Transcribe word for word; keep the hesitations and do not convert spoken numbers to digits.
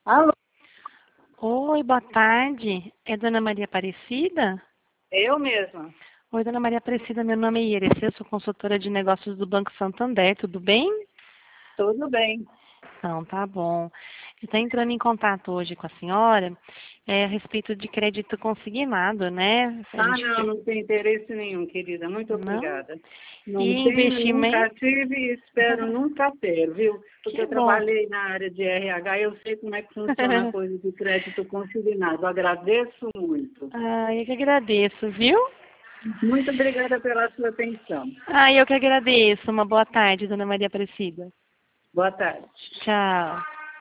Alô, Oi, boa tarde. É Dona Maria Aparecida? eu mesma. Oi, Dona Maria Aparecida, meu nome é Irecê, eu sou consultora de negócios do Banco Santander, tudo bem? Tudo bem. Então, tá bom. Eu estou entrando em contato hoje com a senhora é, a respeito de crédito consignado, né? A Ah, gente... não, não tem interesse nenhum, querida. Muito Não? obrigada. E Não tenho, nunca investimento? tive e espero nunca ter, viu? Porque Que eu bom. trabalhei na área de R H e eu sei como é que funciona a coisa de crédito consignado. Agradeço muito. Ah, eu que agradeço, viu? Muito obrigada pela sua atenção. Ah, eu que agradeço. Uma boa tarde, Dona Maria Aparecida. Boa tarde. Tchau.